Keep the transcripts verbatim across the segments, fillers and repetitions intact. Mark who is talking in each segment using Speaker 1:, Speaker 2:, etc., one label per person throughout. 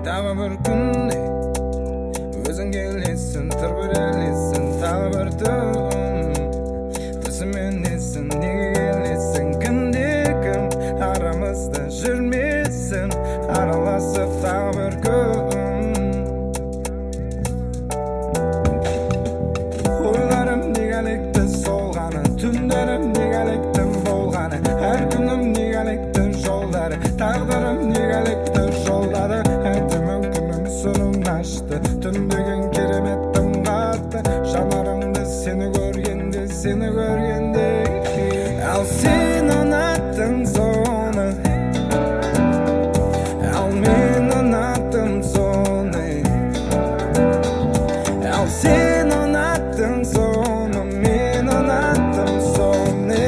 Speaker 1: Dağ bir günde özün gelessin, tırbırelessin, dağ bir tüm tüsümenesin, nege gelesin, kındekim aramızda жүрмесін, aralasıp dağ bir gün. Oylarım negelikti solğanı, tünlerim negeliktin bolğanı, her günüm negeliktin jolları, tağdırım negeliktin jolları, әйтімім күнім сырын ашты, түндеген кереметтім қатты, жанарымды сені көргенде, сені көргенде, ал сен ұнаттың соны, ал мен ұнаттым соны, ал сен ұнаттың соны, мен ұнаттым соны,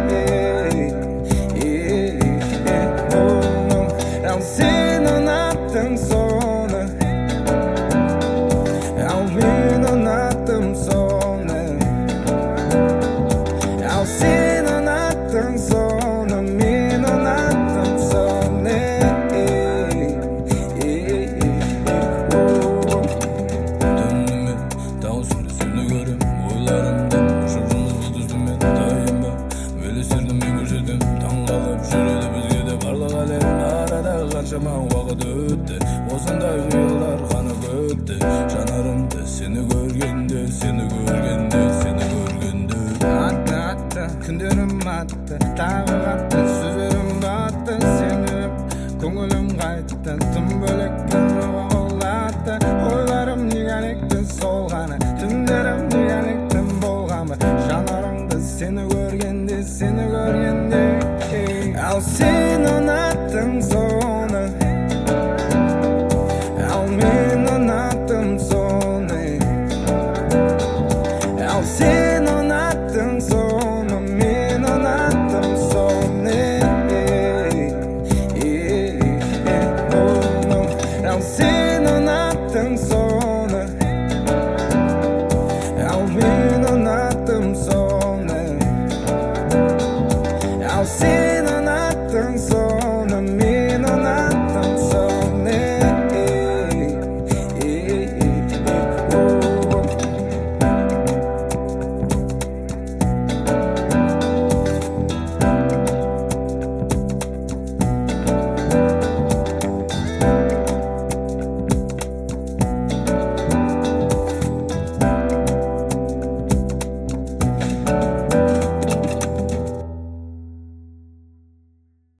Speaker 1: ал сен ұнаттың соны, ал мен ұнаттым соны, ал сен ұнаттың соны, мен ұнаттым соны. Түніме тау сүрі сені көрем, ойларымда ұшыржымыз бұлдызымен тайынба, елесердім мен көшедім, таңғалып жүреді бізге де барлық әлем. Арада қаншама уақыт өтті, осындай қиялдар қаны көпті, жанарымды сені көргенде, сені көргенде, сені көргенде. Атты, атты, күндерім атты, тағы қатты, сөздерім батты, сені көңілім қайтты, тым бөлектің олатты, ойларым неғалекті солғаны, түндерім неғалектің болғаны, жанарымды сені көргенде, сені көргенде, ал сен ұнаттың соны.